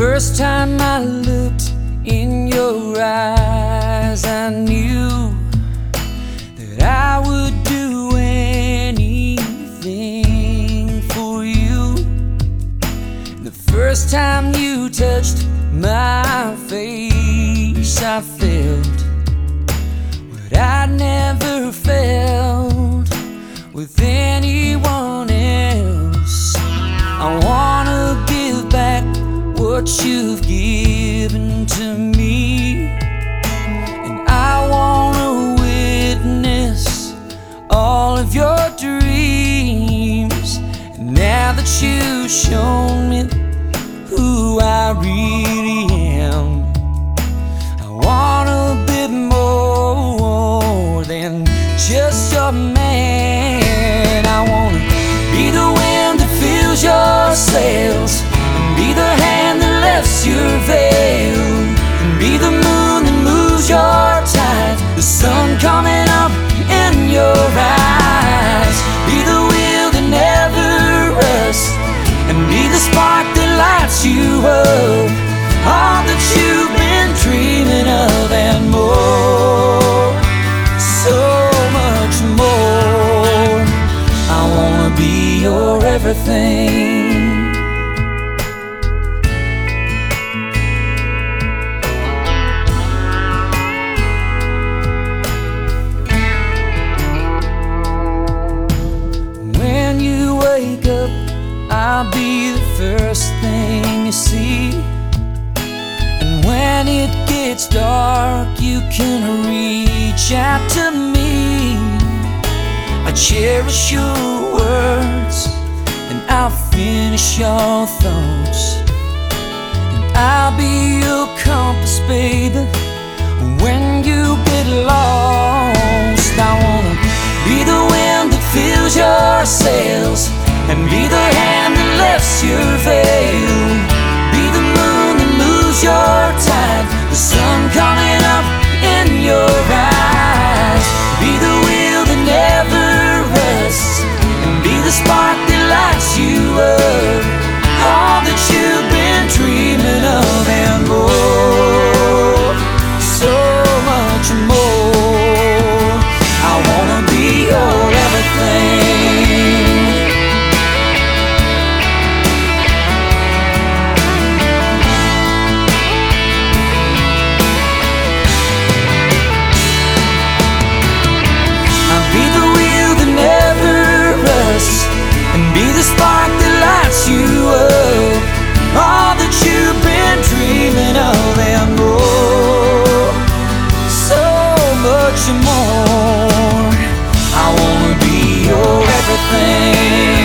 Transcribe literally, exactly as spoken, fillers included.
first time I looked in your eyes, I knew that I would do anything for you. The first time you touched my face, I felt what I'd never felt with anyone else. I wanna give back what you've given to me, and I wanna witness all of your dreams. And now that you've shown me who I really am, I want a bit more than just your man. I wanna be the wind that fills your sails, and be the hand that lifts your veil, and be the moon that moves your tides, the sun coming up in your eyes. Be the wheel that never rusts, and be the spark that lights you up, all that you've been dreaming of and more, so much more. I wanna be your everything. When you wake up, I'll be the first thing you see, and when it gets dark, you can reach out to me. I cherish your words, and I'll finish your thoughts, and I'll be your compass, baby, when you get lost. I wanna be the wind that fills your sails, and be the hand that lifts your veil, be the moon that moves your tide, the sun coming up in your eyes. Be the wheel that never rusts, and be the spark that lights you up, all that you've been dreaming of and more, so much more. I wanna be your everything. Be the spark that lights you up, all that you've been dreaming of and more, so much more. I wanna be your everything.